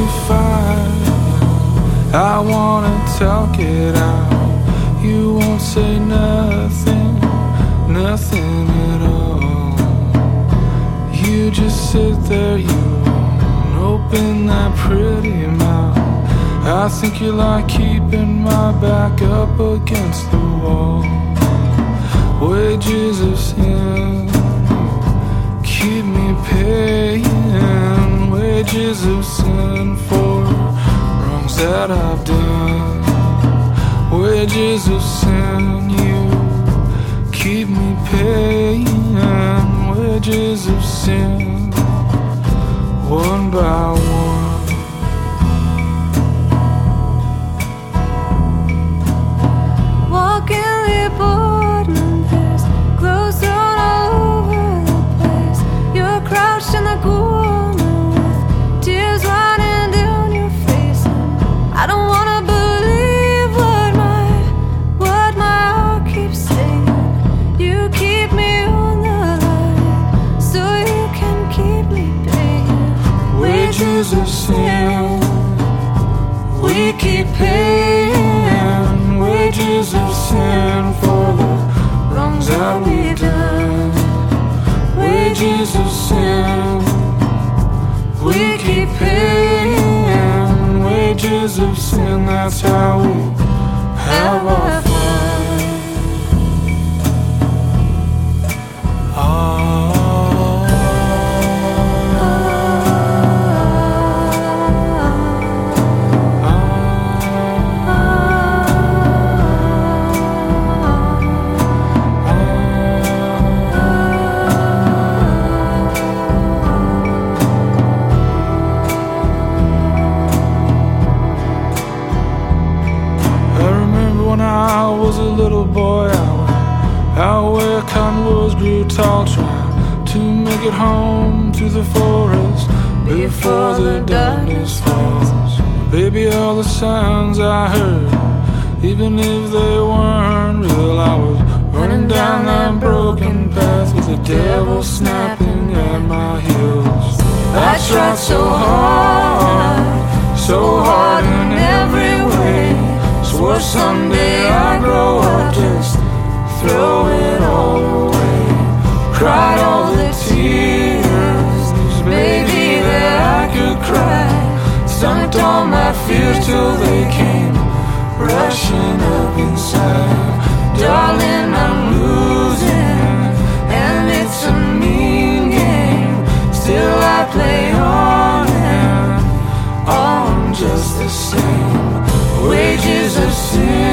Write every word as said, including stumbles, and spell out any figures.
fight. I wanna talk it out. You won't say nothing, nothing at all. You just sit there, you won't open that pretty mouth. I think you like keeping my back up against the wall. Wages of sin keep me paying. Wages of sin for wrongs that I've done. Wages of sin, you keep me paying. Wages of sin, one by one. Walking the apartment, there's clothes thrown all over the place. You're crouched in the corner with tears running down your face. I don't wanna believe what my, what my heart keeps saying. You keep me on the line so you can keep me paying. Wages of sin, we keep paying. Wages of sin for the wrongs that we've done. Wages of sin, we keep paying. Wages of sin, that's how we have our fun. Ah. I was a little boy, I went out where cottonwoods grew tall, trying to make it home to the forest before the darkness falls. Baby, all the sounds I heard, even if they weren't real, I was running down that broken path with the devil snapping at my heels. I tried so hard, so hard in every way. Swore someday I'd grow up, just throw it all away. Cried all the tears, baby, that I could cry. Stomached all my fears till they came rushing up inside. Darling, I'm losing, and it's a mean game. Still I play on and on just the same. Wages of sin.